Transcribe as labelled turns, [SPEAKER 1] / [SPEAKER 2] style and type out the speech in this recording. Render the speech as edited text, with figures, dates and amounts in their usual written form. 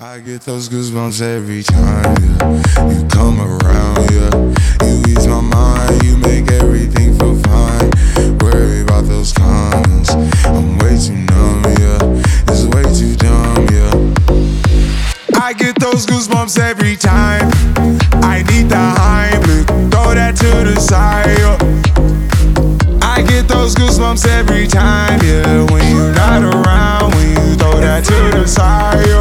[SPEAKER 1] I get those goosebumps every time, yeah. You come around, yeah. You ease my mind, you make everything feel fine. Worry about those comments, I'm way too numb, yeah. It's way too dumb, yeah. I get those goosebumps every time. I need the Heimlich, throw that to the side, yeah. I get those goosebumps every time, yeah. When you're not around, when you throw that to the side, yeah.